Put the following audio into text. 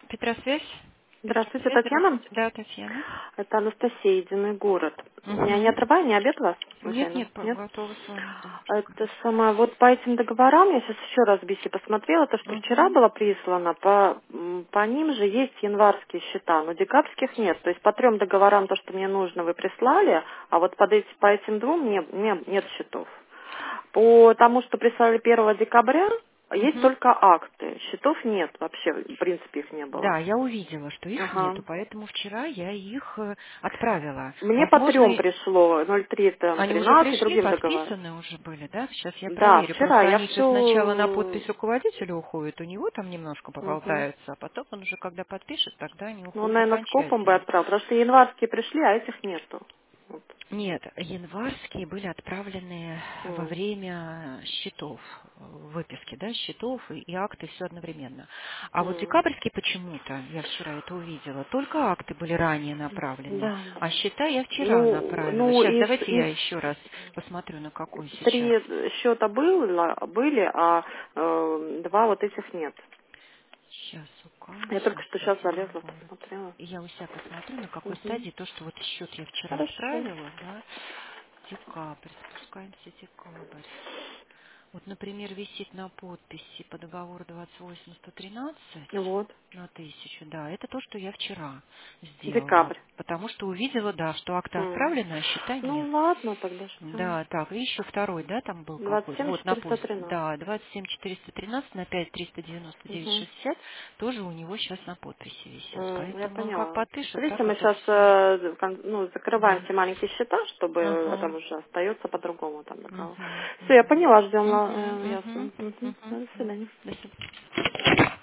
Петросвязь? Здравствуйте, Петросвязь, Татьяна. здравствуйте. Да, Татьяна. Это Анастасия, Единый город. Я не Угу. отрываю, не обед вас, Нет, случайно? нет, Нет? готова с вами, да. Это самое, вот по этим договорам, я сейчас еще раз BC посмотрела, то, что вчера Угу. было прислано, по ним же есть январские счета, но декабрьских нет. То есть по 3 договорам, то, что мне нужно, вы прислали, а вот по этим 2 нет счетов. По тому, что прислали 1 декабря, есть Угу. только акты. Счетов нет вообще, в принципе их не было. Да, я увидела, что их Ага. нету, поэтому вчера я их отправила. Мне по Возможно, 3 пришло, 03, там, они уже 13, пришли, другим договором. подписаны уже были, да? Сейчас я Да, проверю. вчера Просто я они же сначала на все... подпись руководителя уходят, у него там немножко Угу. поболтаются, а потом он уже, когда подпишет, тогда они Ну, он, уходят наверное, скопом бы окончательно. отправил, потому что январские пришли, а этих нету. Вот. Нет, январские были отправлены во М. время счетов, выписки, да, счетов и акты все одновременно. А вот М. декабрьские почему-то, я вчера это увидела, только акты были ранее направлены, Да. а счета я вчера направила. Ну, Сейчас давайте я еще раз посмотрю, на какой сейчас. 3 счета были, а 2 вот этих нет. Сейчас Я только что сейчас единый залезла, город. посмотрела. И я у себя посмотрю, на какой Мгм. стадии то, что вот счет я вчера Хорошо. отправила, да, декабрь, спускаемся декабрь. Вот, например, висит на подписи по договору 28-113 Вот. на 1000, да, это то, что я вчера сделала. Декабрь. Потому что увидела, да, что акты отправлены, а счета нет. Ну, ладно, тогда что? Да, так, и еще второй, да, там был какой-то. 27 Вот на почте. 413. Да, 27413 на 5399 Угу. 60 тоже у него сейчас на подписи висят. Я Поэтому он как поняла. подпишет, Смотрите, так мы это сейчас все. закрываем Да. все маленькие счета, чтобы там Ага. уже остается по-другому там договор. Угу. Все, я Угу. поняла, Угу. ждем, ясно. Угу. Мгм. Угу. До свидания. До свидания.